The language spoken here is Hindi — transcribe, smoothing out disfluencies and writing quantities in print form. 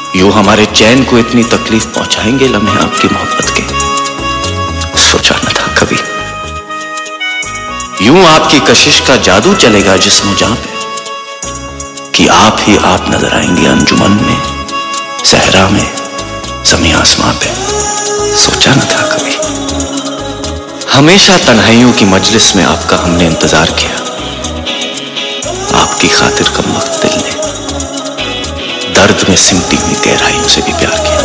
यूं हमारे चैन को इतनी तकलीफ पहुंचाएंगे लम्हे आपकी मोहब्बत के, सोचा न था कभी। यूं आपकी कशिश का जादू चलेगा जिस्म जान पे, कि आप ही आप नजर आएंगे अंजुमन में, सहरा में, ज़मीं आसमां पे, सोचा न था कभी। हमेशा तन्हाइयों की मजलिस में आपका हमने इंतजार किया, आपकी खातिर कम वक्त दिल ने दर्द में सिमटी हुई गहराइयों से भी प्यार किया।